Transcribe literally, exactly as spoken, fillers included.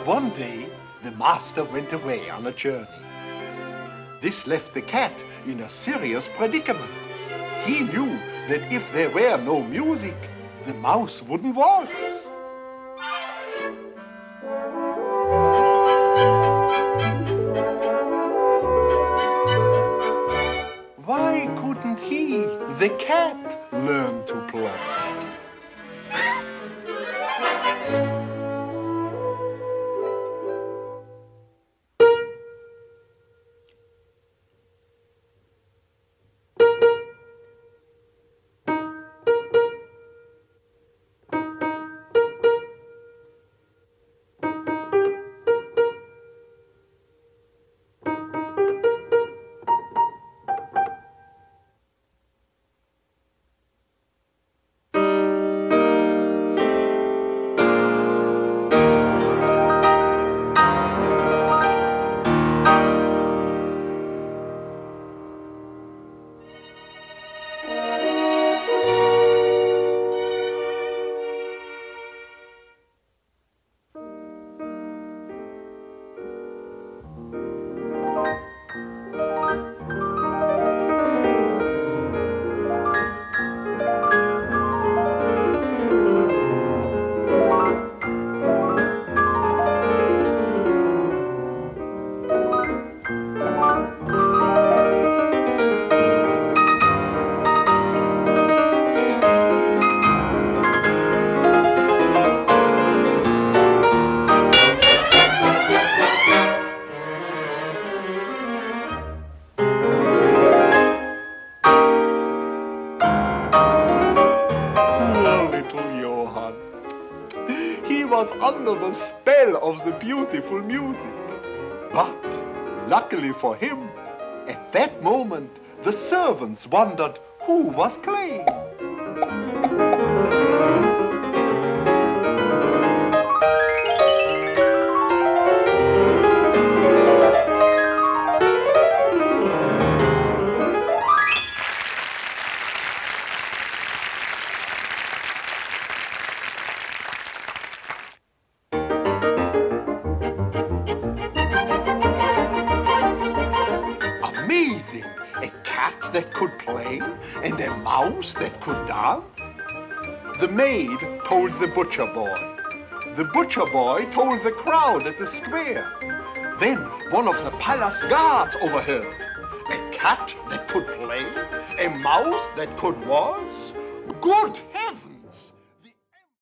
One day, the master went away on a journey. This left the cat in a serious predicament. He knew that if there were no music, the mouse wouldn't waltz. Why couldn't he, the cat, learn to play? Was under the spell of the beautiful music. But, luckily for him, at that moment, the servants wondered who was playing. A cat that could play and a mouse that could dance. The maid told the butcher boy. The butcher boy told the crowd at the square. Then one of the palace guards overheard. A cat that could play, a mouse that could waltz.